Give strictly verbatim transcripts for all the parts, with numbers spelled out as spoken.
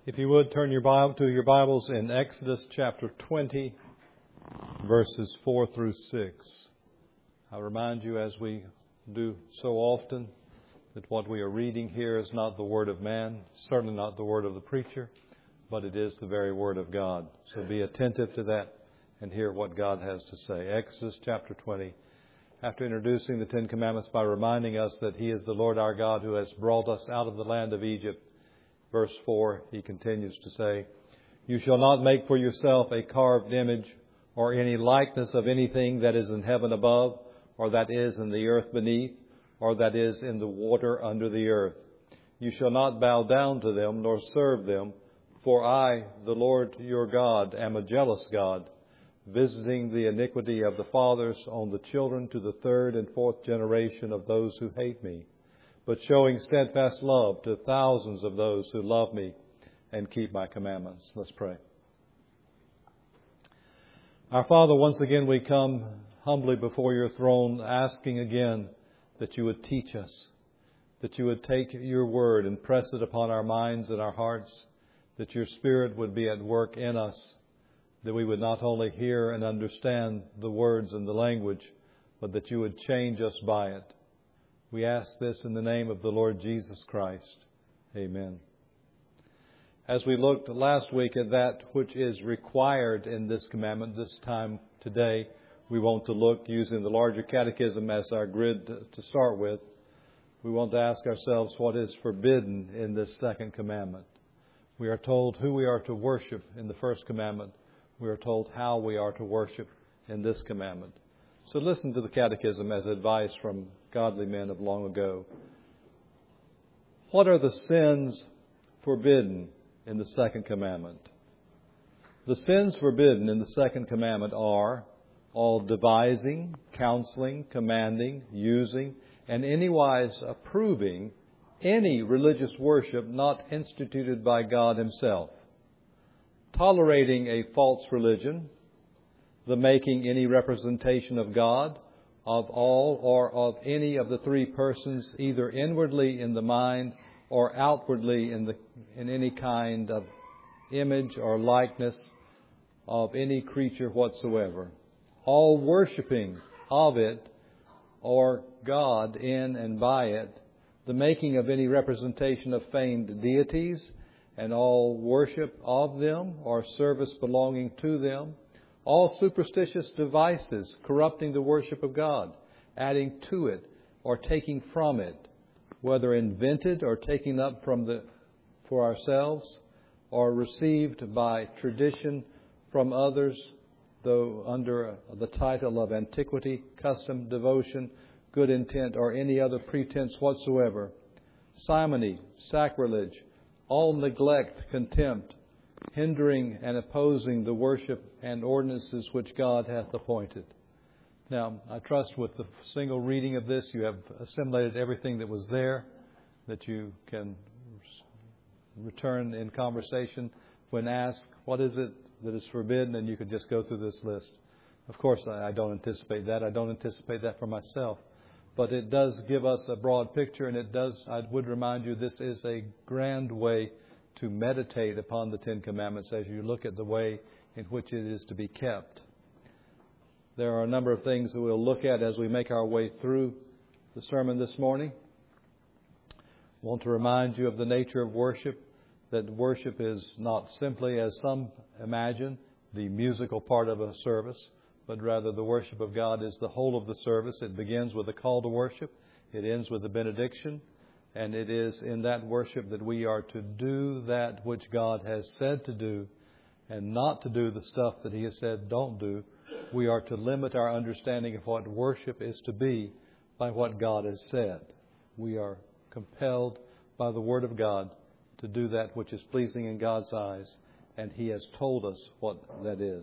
If you would, turn your Bible to your Bibles in Exodus chapter twenty, verses four through six. I remind you, as we do so often, that what we are reading here is not the word of man, certainly not the word of the preacher, but it is the very word of God. So be attentive to that and hear what God has to say. Exodus chapter twenty. After introducing the Ten Commandments by reminding us that He is the Lord our God who has brought us out of the land of Egypt, verse four, He continues to say, "You shall not make for yourself a carved image or any likeness of anything that is in heaven above, or that is in the earth beneath, or that is in the water under the earth. You shall not bow down to them nor serve them, for I, the Lord your God, am a jealous God, visiting the iniquity of the fathers on the children to the third and fourth generation of those who hate me, but showing steadfast love to thousands of those who love me and keep my commandments." Let's pray. Our Father, once again we come humbly before your throne, asking again that you would teach us, that you would take your word and press it upon our minds and our hearts, that your Spirit would be at work in us, that we would not only hear and understand the words and the language, but that you would change us by it. We ask this in the name of the Lord Jesus Christ. Amen. As we looked last week at that which is required in this commandment, this time today we want to look using the larger catechism as our grid to start with. We want to ask ourselves what is forbidden in this second commandment. We are told who we are to worship in the first commandment. We are told how we are to worship in this commandment. So listen to the catechism as advice from godly men of long ago. What are the sins forbidden in the second commandment? The sins forbidden in the second commandment are all devising, counseling, commanding, using, and anywise approving any religious worship not instituted by God Himself, tolerating a false religion, the making any representation of God, of all or of any of the three persons, either inwardly in the mind or outwardly in the in any kind of image or likeness of any creature whatsoever, all worshiping of it or God in and by it, the making of any representation of feigned deities, and all worship of them or service belonging to them, all superstitious devices corrupting the worship of God, adding to it or taking from it, whether invented or taken up from the for ourselves or received by tradition from others, though under the title of antiquity, custom, devotion, good intent, or any other pretense whatsoever, simony, sacrilege, all neglect, contempt, hindering and opposing the worship and ordinances which God hath appointed. Now, I trust with the single reading of this, you have assimilated everything that was there, that you can return in conversation when asked, what is it that is forbidden? And you can just go through this list. Of course, I don't anticipate that. I don't anticipate that for myself. But it does give us a broad picture, and it does, I would remind you, this is a grand way to meditate upon the Ten Commandments as you look at the way in which it is to be kept. There are a number of things that we'll look at as we make our way through the sermon this morning. I want to remind you of the nature of worship, that worship is not simply, as some imagine, the musical part of a service, but rather the worship of God is the whole of the service. It begins with a call to worship. It ends with a benediction. And it is in that worship that we are to do that which God has said to do and not to do the stuff that He has said don't do. We are to limit our understanding of what worship is to be by what God has said. We are compelled by the Word of God to do that which is pleasing in God's eyes, and He has told us what that is.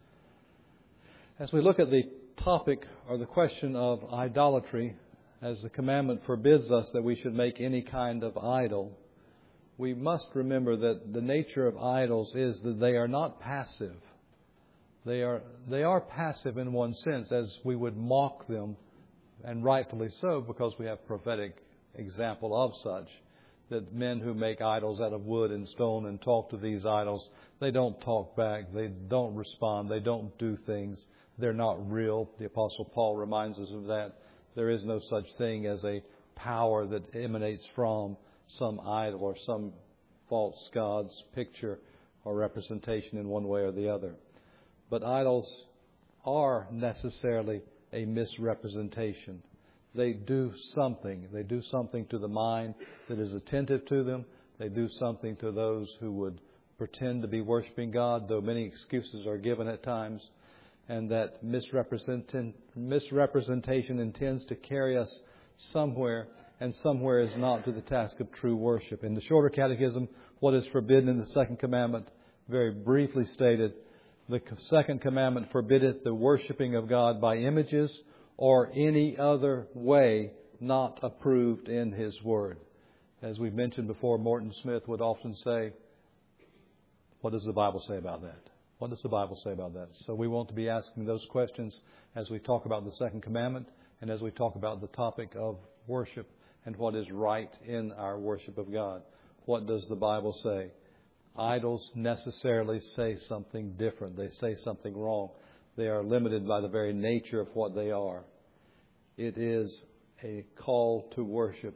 As we look at the topic or the question of idolatry, as the commandment forbids us that we should make any kind of idol, we must remember that the nature of idols is that they are not passive. They are they are passive in one sense, as we would mock them, and rightfully so, because we have prophetic example of such. that men who make idols out of wood and stone and talk to these idols, they don't talk back, they don't respond, they don't do things. They're not real. The Apostle Paul reminds us of that. There is no such thing as a power that emanates from some idol or some false god's picture or representation in one way or the other. But idols are necessarily a misrepresentation. They do something. They do something to the mind that is attentive to them. They do something to those who would pretend to be worshiping God, though many excuses are given at times. And that misrepresentation, misrepresentation intends to carry us somewhere, and somewhere is not to the task of true worship. In the Shorter Catechism, what is forbidden in the second commandment, very briefly stated, the second commandment forbiddeth the worshiping of God by images or any other way not approved in His Word. As we've mentioned before, Morton Smith would often say, what does the Bible say about that? What does the Bible say about that? So we want to be asking those questions as we talk about the second commandment and as we talk about the topic of worship and what is right in our worship of God. What does the Bible say? Idols necessarily say something different. They say something wrong. They are limited by the very nature of what they are. It is a call to worship.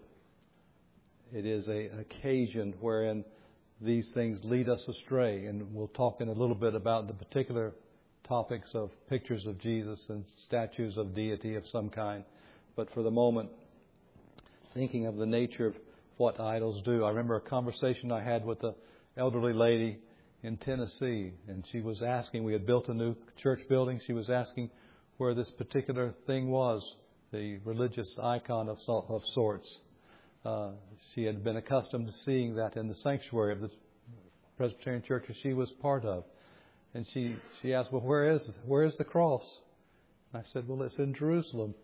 It is a, an occasion wherein these things lead us astray. And we'll talk in a little bit about the particular topics of pictures of Jesus and statues of deity of some kind. But for the moment, thinking of the nature of what idols do. I remember a conversation I had with an elderly lady in Tennessee, and she was asking, we had built a new church building, she was asking where this particular thing was, the religious icon of, of sorts. Uh, she had been accustomed to seeing that in the sanctuary of the Presbyterian church that she was part of. And she, she asked, well, where is, where is the cross? I said, well, it's in Jerusalem.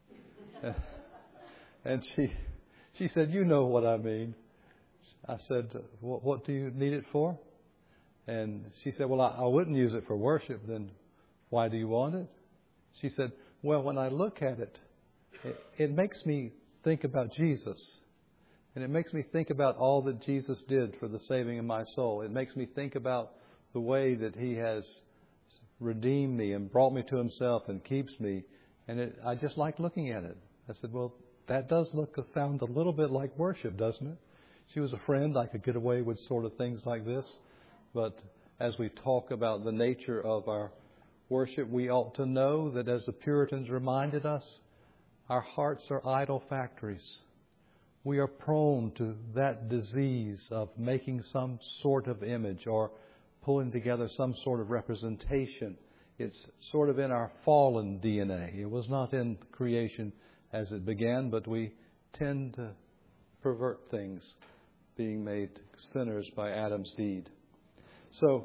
And she she said, you know what I mean. I said, what, what do you need it for? And she said, well, I, I wouldn't use it for worship. Then why do you want it? She said, well, when I look at it, it, it makes me think about Jesus. And it makes me think about all that Jesus did for the saving of my soul. It makes me think about the way that He has redeemed me and brought me to Himself and keeps me. And it, I just like looking at it. I said, well, that does look sound a little bit like worship, doesn't it? She was a friend. I could get away with sort of things like this. But as we talk about the nature of our worship, we ought to know that, as the Puritans reminded us, our hearts are idol factories. We are prone to that disease of making some sort of image or pulling together some sort of representation. It's sort of in our fallen D N A. It was not in creation as it began, but we tend to pervert things, being made sinners by Adam's deed. So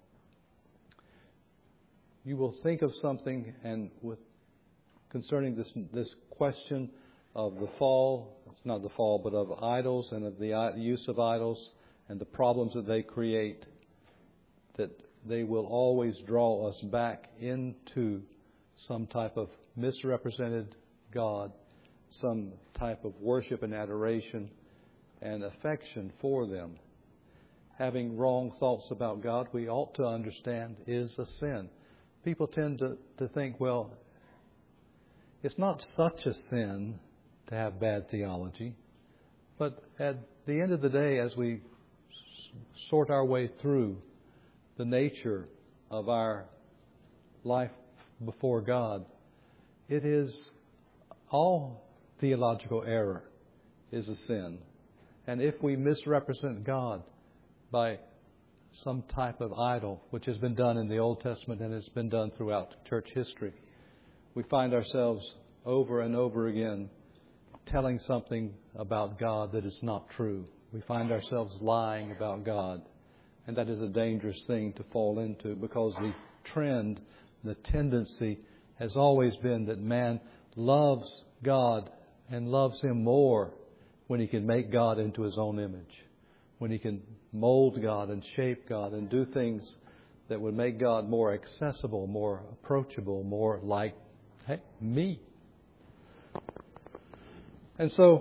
you will think of something, and with concerning this this question of the fall, it's not the fall, but of idols and of the use of idols and the problems that they create, that they will always draw us back into some type of misrepresented God, some type of worship and adoration and affection for them. Having wrong thoughts about God, we ought to understand, is a sin. People tend to, to think, well, it's not such a sin to have bad theology. But at the end of the day, as we s- sort our way through the nature of our life before God, it is all theological error is a sin. And if we misrepresent God by some type of idol, which has been done in the Old Testament and has been done throughout church history, we find ourselves over and over again telling something about God that is not true. We find ourselves lying about God. And that is a dangerous thing to fall into, because the trend, the tendency has always been that man loves God and loves Him more when he can make God into his own image, when he can mold God and shape God and do things that would make God more accessible, more approachable, more like, hey, me. And so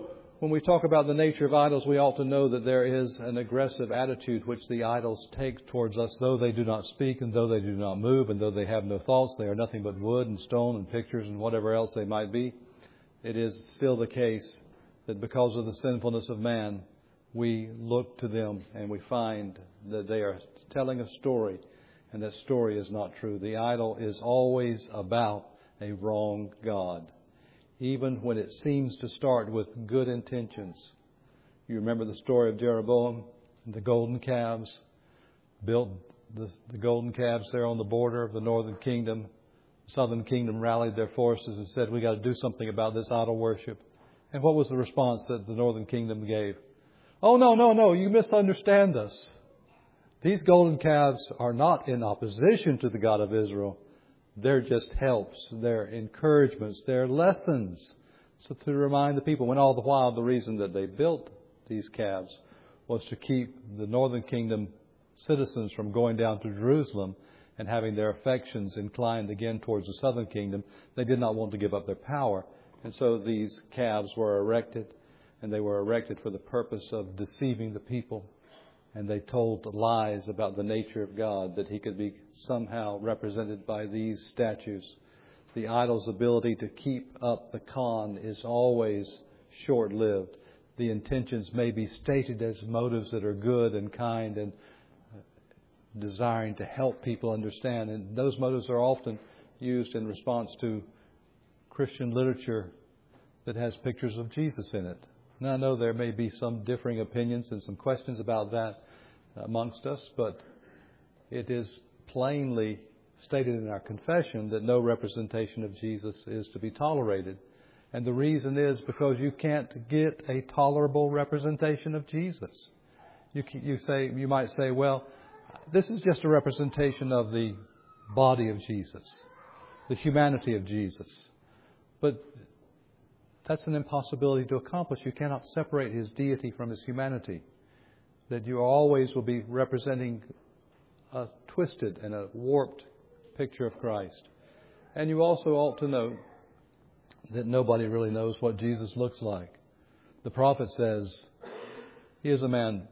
when we talk about the nature of idols, we ought to know that there is an aggressive attitude which the idols take towards us, though they do not speak and though they do not move and though they have no thoughts. They are nothing but wood and stone and pictures and whatever else they might be. It is still the case that because of the sinfulness of man, we look to them and we find that they are telling a story, and that story is not true. The idol is always about a wrong God, even when it seems to start with good intentions. You remember the story of Jeroboam and the golden calves, built the, the golden calves there on the border of the northern kingdom. The southern kingdom rallied their forces and said, we got to do something about this idol worship. And what was the response that the northern kingdom gave? Oh, no, no, no, you misunderstand us. These golden calves are not in opposition to the God of Israel. They're just helps, they're encouragements, they're lessons. So to remind the people, when all the while the reason that they built these calves was to keep the northern kingdom citizens from going down to Jerusalem and having their affections inclined again towards the southern kingdom. They did not want to give up their power. And so these calves were erected, and they were erected for the purpose of deceiving the people. And they told lies about the nature of God, that He could be somehow represented by these statues. The idol's ability to keep up the con is always short-lived. The intentions may be stated as motives that are good and kind and desiring to help people understand. And those motives are often used in response to Christian literature that has pictures of Jesus in it. Now, I know there may be some differing opinions and some questions about that amongst us, but it is plainly stated in our confession that no representation of Jesus is to be tolerated. And the reason is because you can't get a tolerable representation of Jesus. You, you say, you might say, well, this is just a representation of the body of Jesus, the humanity of Jesus. But that's an impossibility to accomplish. You cannot separate His deity from His humanity. That you always will be representing a twisted and a warped picture of Christ. And you also ought to know that nobody really knows what Jesus looks like. The prophet says He is a man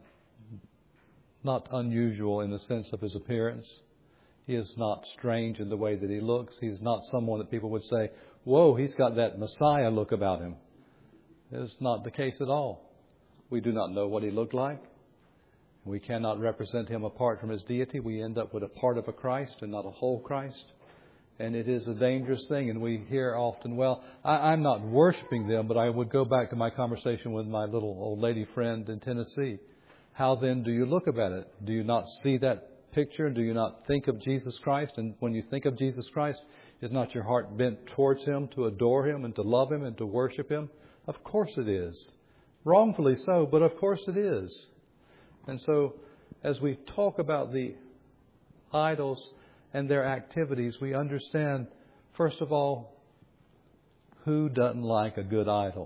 not unusual in the sense of His appearance. He is not strange in the way that He looks. He is not someone that people would say, whoa, he's got that Messiah look about him. It's not the case at all. We do not know what He looked like. We cannot represent Him apart from His deity. We end up with a part of a Christ and not a whole Christ. And it is a dangerous thing. And we hear often, well, I, I'm not worshiping them, but I would go back to my conversation with my little old lady friend in Tennessee. How then do you look about it? Do you not see that picture? Do you not think of Jesus Christ? And when you think of Jesus Christ, is not your heart bent towards Him to adore Him and to love Him and to worship Him? Of course it is. Wrongfully so, but of course it is. And so, as we talk about the idols and their activities, we understand, first of all, who doesn't like a good idol?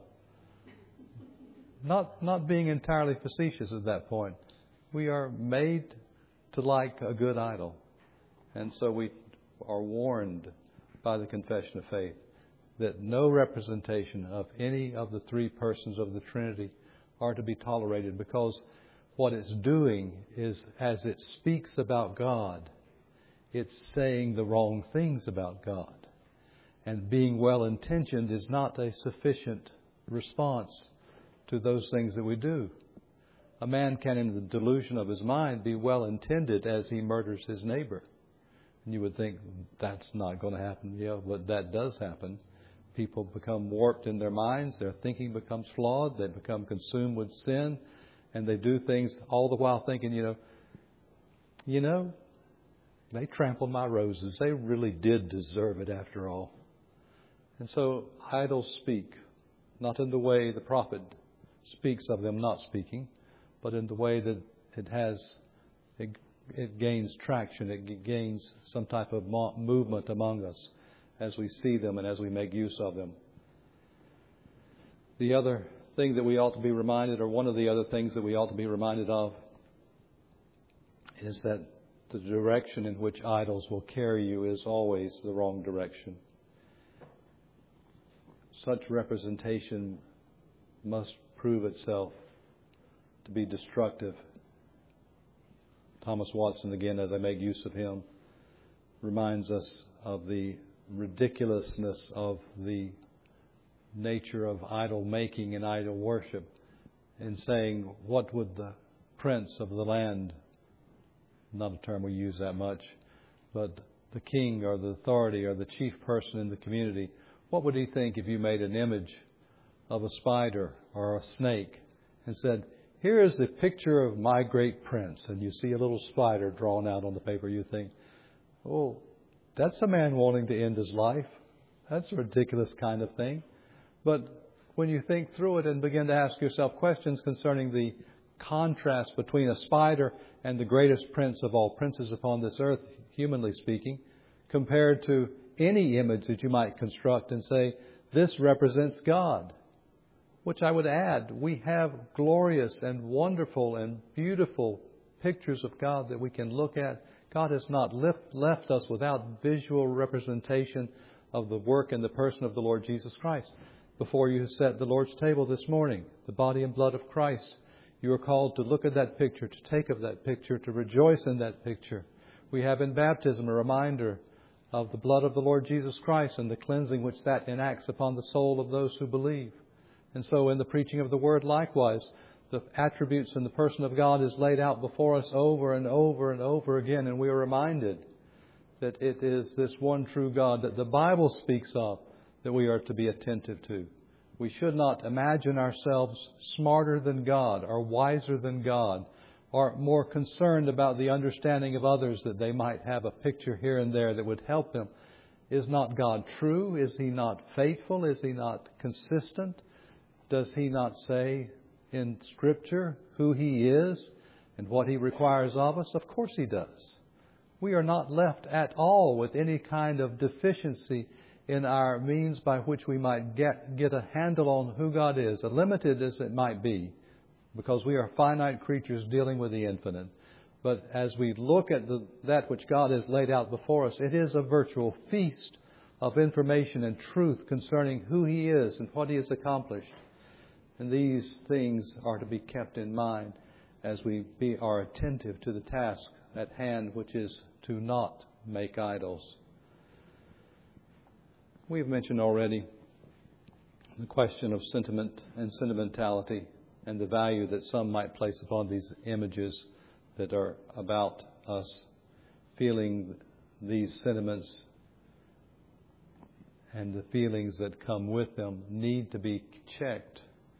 Not, not being entirely facetious at that point. We are made to like a good idol. And so we are warned by the Confession of Faith that no representation of any of the three persons of the Trinity are to be tolerated, because what it's doing is, as it speaks about God, it's saying the wrong things about God. And being well-intentioned is not a sufficient response to those things that we do. A man can, in the delusion of his mind, be well-intended as he murders his neighbor. And you would think, that's not going to happen. Yeah, but that does happen. People become warped in their minds. Their thinking becomes flawed. They become consumed with sin. And they do things all the while thinking, you know, you know, they trampled my roses. They really did deserve it after all. And so idols speak, not in the way the prophet speaks of them not speaking, but in the way that it has, it, it gains traction, it gains some type of movement among us as we see them and as we make use of them. The other thing that we ought to be reminded, or one of the other things that we ought to be reminded of, is that the direction in which idols will carry you is always the wrong direction. Such representation must prove itself to be destructive. Thomas Watson, again, as I make use of him, reminds us of the ridiculousness of the nature of idol making and idol worship, in saying, what would the prince of the land, not a term we use that much, but the king or the authority or the chief person in the community, what would he think if you made an image of a spider or a snake and said, here is the picture of my great prince, and you see a little spider drawn out on the paper? You think, oh, that's a man wanting to end his life. That's a ridiculous kind of thing. But when you think through it and begin to ask yourself questions concerning the contrast between a spider and the greatest prince of all princes upon this earth, humanly speaking, compared to any image that you might construct and say, this represents God. Which I would add, we have glorious and wonderful and beautiful pictures of God that we can look at. God has not left, left us without visual representation of the work and the person of the Lord Jesus Christ. Before you set the Lord's table this morning, the body and blood of Christ, you are called to look at that picture, to take of that picture, to rejoice in that picture. We have in baptism a reminder of the blood of the Lord Jesus Christ and the cleansing which that enacts upon the soul of those who believe. And so in the preaching of the Word, likewise, the attributes and the person of God is laid out before us over and over and over again. And we are reminded that it is this one true God that the Bible speaks of that we are to be attentive to. We should not imagine ourselves smarter than God or wiser than God or more concerned about the understanding of others that they might have a picture here and there that would help them. Is not God true? Is He not faithful? Is He not consistent? Does He not say in Scripture who He is and what He requires of us? Of course He does. We are not left at all with any kind of deficiency in our means by which we might get, get a handle on who God is, as limited as it might be, because we are finite creatures dealing with the infinite. But as we look at the, that which God has laid out before us, it is a virtual feast of information and truth concerning who He is and what He has accomplished. And these things are to be kept in mind as we be, are attentive to the task at hand, which is to not make idols. We've mentioned already the question of sentiment and sentimentality and the value that some might place upon these images that are about us. Feeling these sentiments and the feelings that come with them need to be checked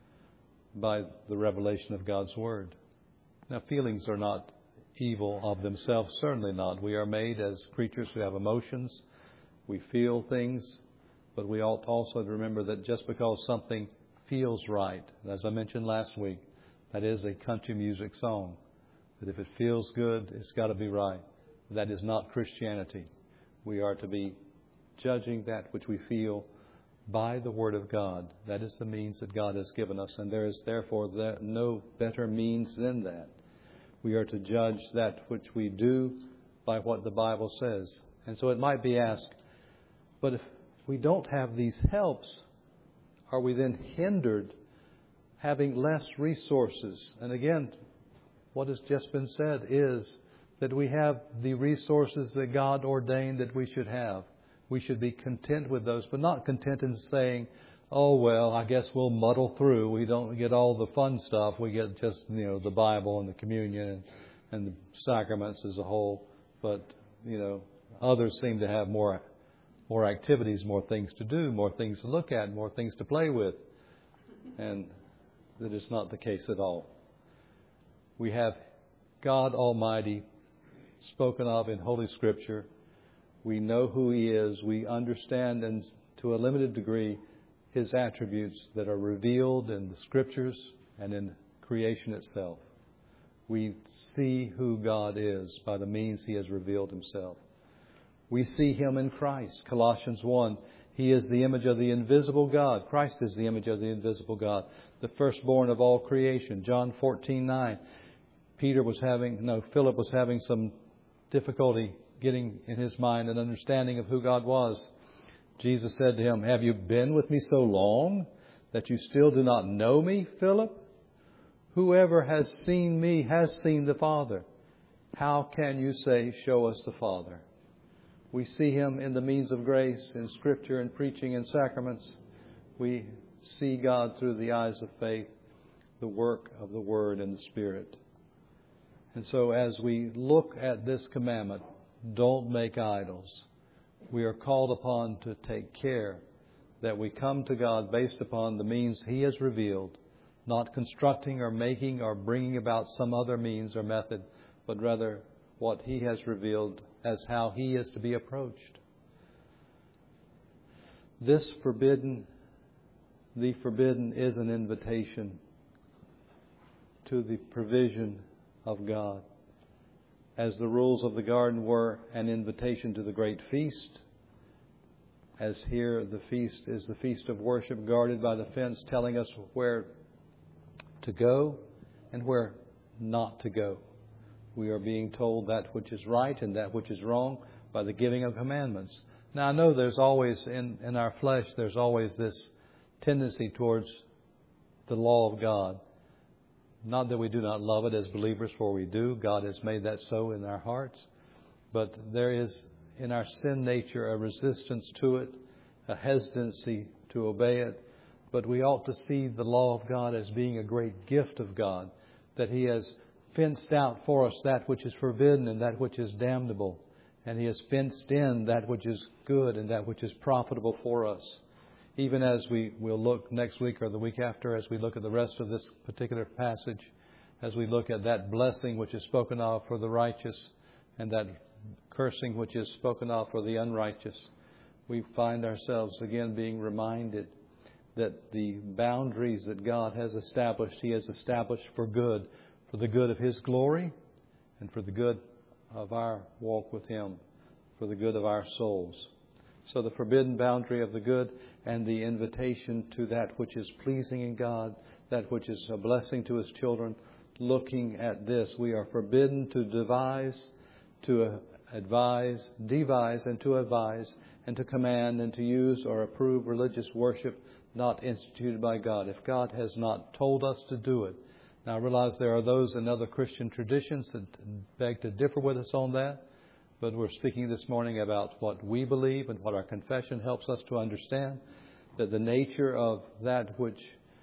by the revelation of God's Word. Now, feelings are not evil of themselves, certainly not. We are made as creatures who have emotions. We feel things, but we ought also to remember that just because something feels right, as I mentioned last week, that is a country music song. That if it feels good, it's got to be right. That is not Christianity. We are to be judging that which we feel by the Word of God. That is the means that God has given us, and there is therefore no better means than that. We are to judge that which we do by what the Bible says. And so it might be asked, but if we don't have these helps, are we then hindered having less resources? And again, what has just been said is that we have the resources that God ordained that we should have. We should be content with those, but not content in saying, oh, well, I guess we'll muddle through. We don't get all the fun stuff. We get just, you know, the Bible and the communion and, and the sacraments as a whole. But, you know, others seem to have more, more activities, more things to do, more things to look at, more things to play with. And that is not the case at all. We have God Almighty spoken of in Holy Scripture. We know who He is. We understand, and to a limited degree, His attributes that are revealed in the Scriptures and in creation itself. We see who God is by the means He has revealed Himself. We see Him in Christ. Colossians one, He is the image of the invisible God. Christ is the image of the invisible God, the firstborn of all creation. John fourteen nine, Peter was having, no, Philip was having some difficulty getting in his mind an understanding of who God was. Jesus said to him, have you been with me so long that you still do not know me, Philip? Whoever has seen me has seen the Father. How can you say, show us the Father? We see Him in the means of grace, in Scripture and preaching and sacraments. We see God through the eyes of faith, the work of the Word and the Spirit. And so as we look at this commandment, don't make idols, we are called upon to take care that we come to God based upon the means He has revealed, not constructing or making or bringing about some other means or method, but rather what He has revealed as how He is to be approached. This forbidden, the forbidden is an invitation to the provision of God. As the rules of the garden were an invitation to the great feast, as here the feast is the feast of worship guarded by the fence telling us where to go and where not to go. We are being told that which is right and that which is wrong by the giving of commandments. Now I know there's always, in, in our flesh, there's always this tendency towards the law of God. Not that we do not love it as believers, for we do. God has made that so in our hearts. But there is in our sin nature a resistance to it, a hesitancy to obey it. But we ought to see the law of God as being a great gift of God, that He has fenced out for us that which is forbidden and that which is damnable. And He has fenced in that which is good and that which is profitable for us. Even as we will look next week or the week after, as we look at the rest of this particular passage, as we look at that blessing which is spoken of for the righteous and that cursing which is spoken of for the unrighteous, we find ourselves again being reminded that the boundaries that God has established, He has established for good, for the good of His glory and for the good of our walk with Him, for the good of our souls. So the forbidden boundary of the good and the invitation to that which is pleasing in God, that which is a blessing to His children. Looking at this, we are forbidden to devise, to advise, devise and to advise, and to command and to use or approve religious worship not instituted by God, if God has not told us to do it. Now I realize there are those in other Christian traditions that beg to differ with us on that. But we're speaking this morning about what we believe and what our confession helps us to understand, that the nature of that which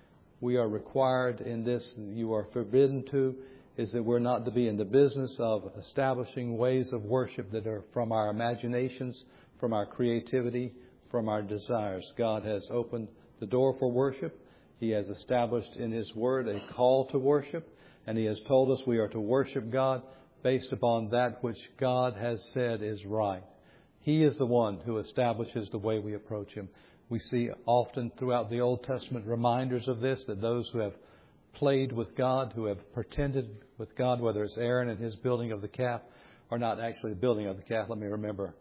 we are required in this, you are forbidden to, is that we're not to be in the business of establishing ways of worship that are from our imaginations, from our creativity, from our desires. God has opened the door for worship. He has established in His Word a call to worship, and He has told us we are to worship God based upon that which God has said is right. He is the one who establishes the way we approach Him. We see often throughout the Old Testament reminders of this, that those who have played with God, who have pretended with God, whether it's Aaron and his building of the calf, or not actually the building of the calf, let me remember.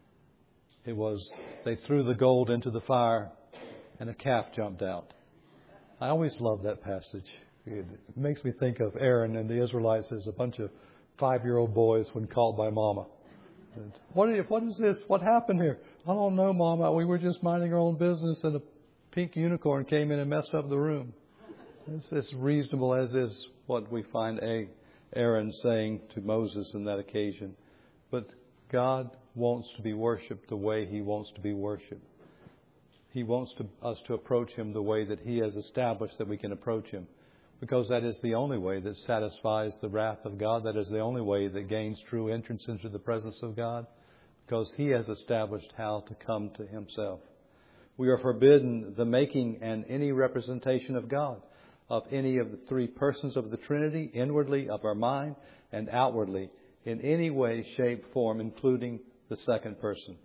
It was, they threw the gold into the fire and a calf jumped out. I always love that passage. It makes me think of Aaron and the Israelites as a bunch of five-year-old boys when called by Mama. And, what, is, what is this? What happened here? I don't know, Mama. We were just minding our own business and a pink unicorn came in and messed up the room. It's as reasonable as is what we find a Aaron saying to Moses on that occasion. But God wants to be worshipped the way He wants to be worshipped. He wants to, us to approach Him the way that He has established that we can approach Him. Because that is the only way that satisfies the wrath of God. That is the only way that gains true entrance into the presence of God. Because He has established how to come to Himself. We are forbidden the making and any representation of God, of any of the three persons of the Trinity, inwardly of our mind and outwardly, in any way, shape, form, including the second person.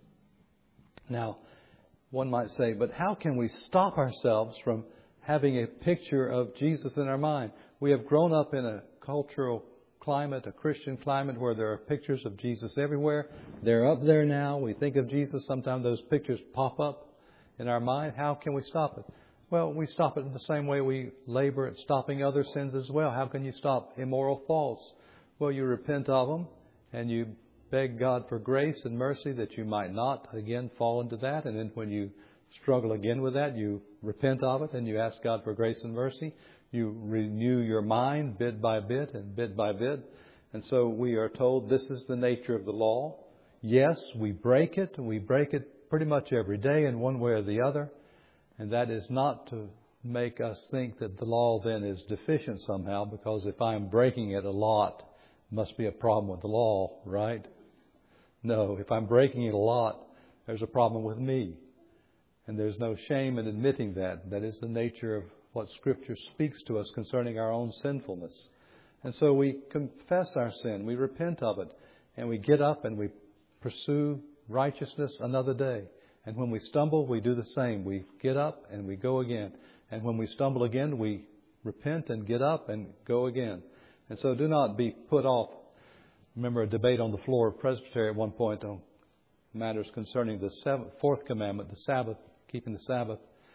Now, one might say, but how can we stop ourselves from having a picture of Jesus in our mind? We have grown up in a cultural climate, a Christian climate, where there are pictures of Jesus everywhere. They're up there now. We think of Jesus. Sometimes those pictures pop up in our mind. How can we stop it? Well, we stop it in the same way we labor at stopping other sins as well. How can you stop immoral thoughts? Well, you repent of them and you beg God for grace and mercy that you might not again fall into that. And then when you struggle again with that, you repent of it and you ask God for grace and mercy. You renew your mind bit by bit and bit by bit. And so we are told this is the nature of the law. Yes, we break it. We break it pretty much every day in one way or the other. And that is not to make us think that the law then is deficient somehow, because if I'm breaking it a lot, it must be a problem with the law, right? No, if I'm breaking it a lot, there's a problem with me. And there's no shame in admitting that. That is the nature of what Scripture speaks to us concerning our own sinfulness. And so we confess our sin, we repent of it, and we get up and we pursue righteousness another day. And when we stumble, we do the same. We get up and we go again. And when we stumble again, we repent and get up and go again. And so do not be put off. Remember a debate on the floor of Presbytery at one point on matters concerning the seventh, fourth commandment, the Sabbath, keeping the Sabbath.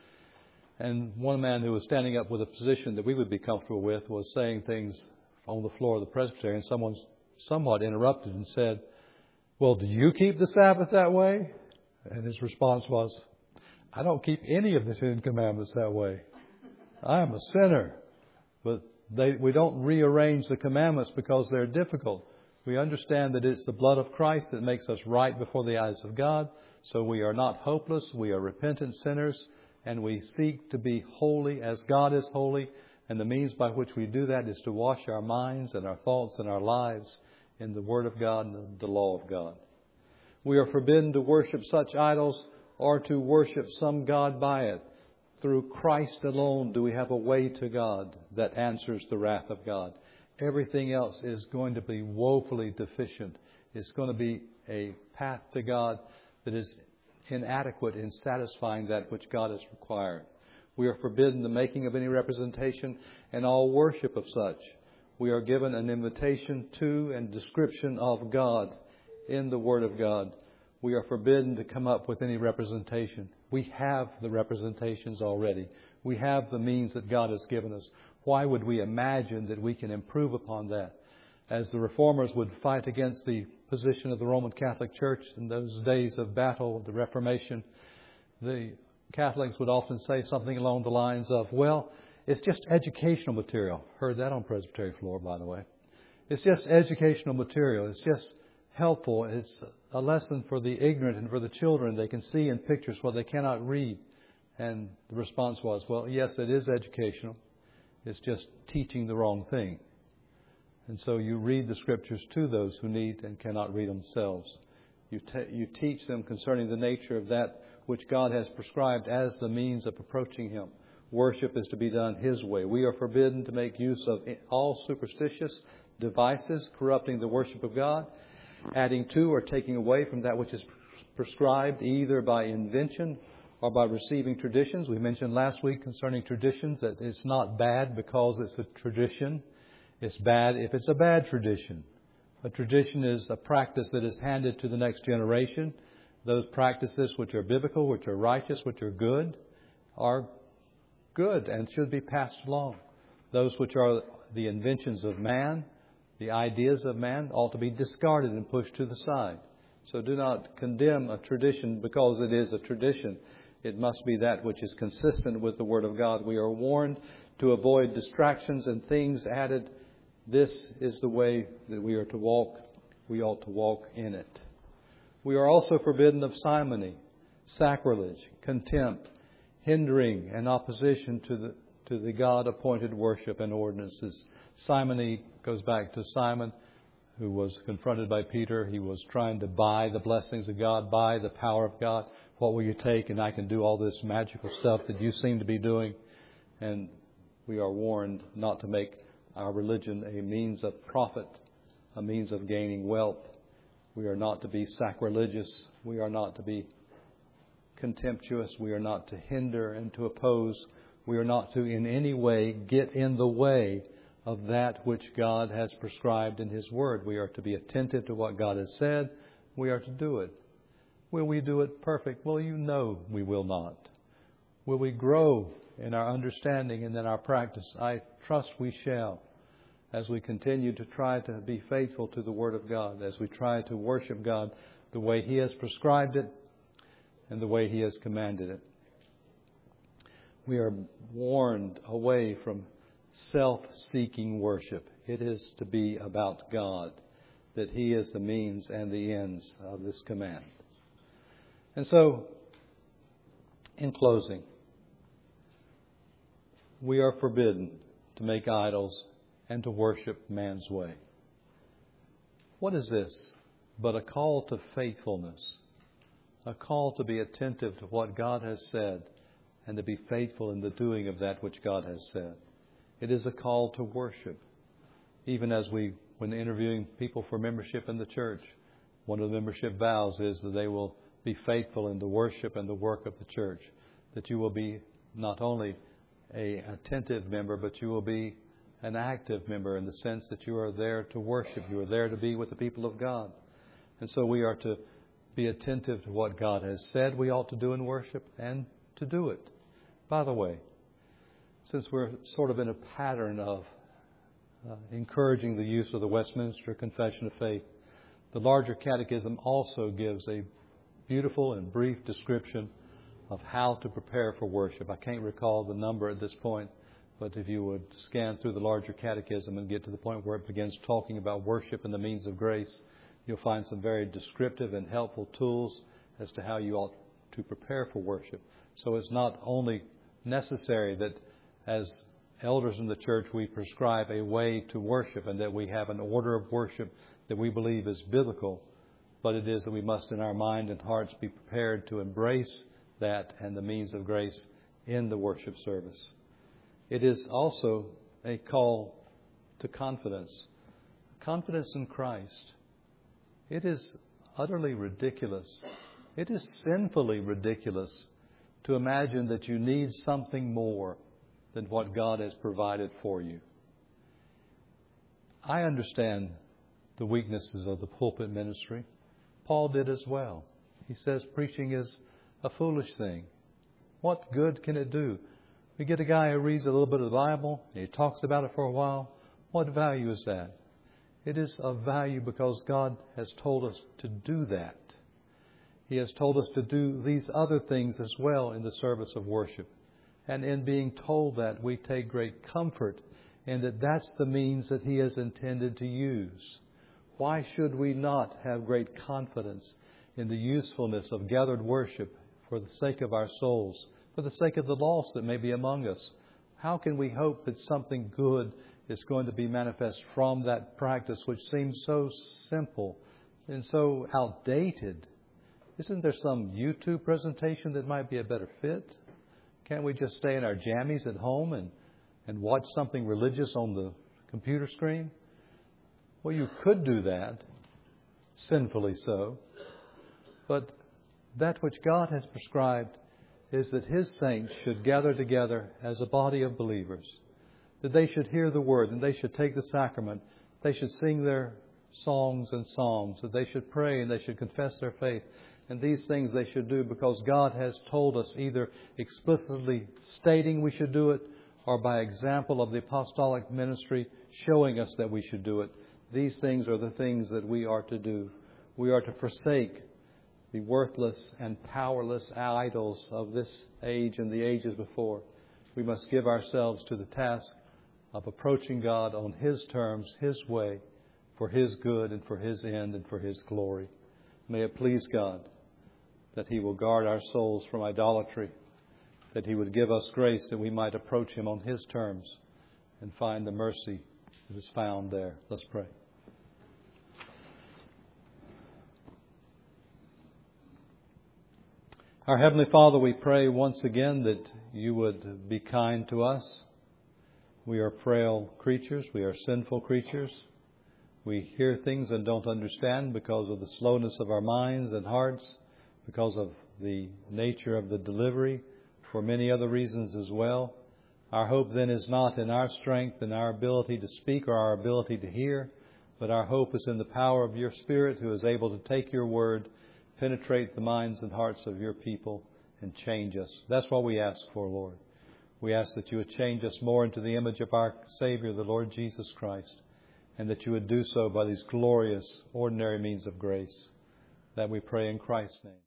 And one man who was standing up with a position that we would be comfortable with was saying things on the floor of the Presbytery, and someone somewhat interrupted and said, "Well, do you keep the Sabbath that way?" And his response was, "I don't keep any of the Ten Commandments that way. I am a sinner." But they, we don't rearrange the commandments because they're difficult. We understand that it's the blood of Christ that makes us right before the eyes of God. So we are not hopeless. We are repentant sinners. And we seek to be holy as God is holy. And the means by which we do that is to wash our minds and our thoughts and our lives in the Word of God and the law of God. We are forbidden to worship such idols or to worship some God by it. Through Christ alone do we have a way to God that answers the wrath of God. Everything else is going to be woefully deficient. It's going to be a path to God that is inadequate in satisfying that which God has required. We are forbidden the making of any representation and all worship of such. We are given an invitation to and description of God in the Word of God. We are forbidden to come up with any representation. We have the representations already. We have the means that God has given us. Why would we imagine that we can improve upon that? As the Reformers would fight against the position of the Roman Catholic Church in those days of battle, the Reformation, the Catholics would often say something along the lines of, well, it's just educational material. Heard that on Presbytery floor, by the way. It's just educational material. It's just helpful. It's a lesson for the ignorant and for the children. They can see in pictures what they cannot read. And the response was, well, yes, it is educational. It's just teaching the wrong thing. And so you read the Scriptures to those who need and cannot read themselves. You, te- you teach them concerning the nature of that which God has prescribed as the means of approaching Him. Worship is to be done His way. We are forbidden to make use of all superstitious devices corrupting the worship of God, adding to or taking away from that which is prescribed either by invention or by receiving traditions. We mentioned last week concerning traditions that it's not bad because it's a tradition. It's bad if it's a bad tradition. A tradition is a practice that is handed to the next generation. Those practices which are biblical, which are righteous, which are good, are good and should be passed along. Those which are the inventions of man, the ideas of man, ought to be discarded and pushed to the side. So do not condemn a tradition because it is a tradition. It must be that which is consistent with the Word of God. We are warned to avoid distractions and things added. This is the way that we are to walk. We ought to walk in it. We are also forbidden of simony, sacrilege, contempt, hindering and opposition to the to the God-appointed worship and ordinances. Simony goes back to Simon, who was confronted by Peter. He was trying to buy the blessings of God, buy the power of God. What will you take? And I can do all this magical stuff that you seem to be doing. And we are warned not to make our religion a means of profit, a means of gaining wealth. We are not to be sacrilegious. We are not to be contemptuous. We are not to hinder and to oppose. We are not to in any way get in the way of that which God has prescribed in His Word. We are to be attentive to what God has said. We are to do it. Will we do it perfect? Well, you know we will not. Will we grow in our understanding and in our practice? I trust we shall, as we continue to try to be faithful to the Word of God, as we try to worship God the way He has prescribed it and the way He has commanded it. we are warned away from self-seeking worship. It is to be about God, that He is the means and the ends of this command. And so, in closing, we are forbidden to make idols and to worship man's way. What is this but a call to faithfulness, a call to be attentive to what God has said and to be faithful in the doing of that which God has said. It is a call to worship. Even as we, when interviewing people for membership in the church, one of the membership vows is that they will be faithful in the worship and the work of the church, that you will be not only an attentive member, but you will be an active member in the sense that you are there to worship. You are there to be with the people of God. And so we are to be attentive to what God has said we ought to do in worship and to do it. By the way, since we're sort of in a pattern of uh, encouraging the use of the Westminster Confession of Faith, the larger catechism also gives a beautiful and brief description of how to prepare for worship. I can't recall the number at this point, but if you would scan through the larger catechism and get to the point where it begins talking about worship and the means of grace, you'll find some very descriptive and helpful tools as to how you ought to prepare for worship. So it's not only necessary that as elders in the church we prescribe a way to worship and that we have an order of worship that we believe is biblical, but it is that we must in our mind and hearts be prepared to embrace that and the means of grace in the worship service. It is also a call to confidence. Confidence in Christ. It is utterly ridiculous. It is sinfully ridiculous to imagine that you need something more than what God has provided for you. I understand the weaknesses of the pulpit ministry. Paul did as well. He says preaching is a foolish thing. What good can it do? We get a guy who reads a little bit of the Bible, and he talks about it for a while. What value is that? It is of value because God has told us to do that. He has told us to do these other things as well in the service of worship. And in being told that, we take great comfort in that that's the means that He has intended to use. Why should we not have great confidence in the usefulness of gathered worship for the sake of our souls, for the sake of the lost that may be among us? How can we hope that something good is going to be manifest from that practice which seems so simple and so outdated? Isn't there some YouTube presentation that might be a better fit? Can't we just stay in our jammies at home and, and watch something religious on the computer screen? Well, you could do that, sinfully so. But that which God has prescribed is that His saints should gather together as a body of believers, that they should hear the Word, and they should take the sacrament, they should sing their songs and psalms, that they should pray and they should confess their faith. And these things they should do because God has told us, either explicitly stating we should do it or by example of the apostolic ministry showing us that we should do it. These things are the things that we are to do. We are to forsake the worthless and powerless idols of this age and the ages before. We must give ourselves to the task of approaching God on His terms, His way, for His good and for His end and for His glory. May it please God that He will guard our souls from idolatry, that He would give us grace that we might approach Him on His terms and find the mercy that is found there. Let's pray. Our Heavenly Father, we pray once again that You would be kind to us. We are frail creatures. We are sinful creatures. We hear things and don't understand because of the slowness of our minds and hearts, because of the nature of the delivery, for many other reasons as well. Our hope then is not in our strength and our ability to speak or our ability to hear, but our hope is in the power of Your Spirit, who is able to take Your word, penetrate the minds and hearts of Your people, and change us. That's what we ask for, Lord. We ask that You would change us more into the image of our Savior, the Lord Jesus Christ, and that You would do so by these glorious, ordinary means of grace. That we pray in Christ's name.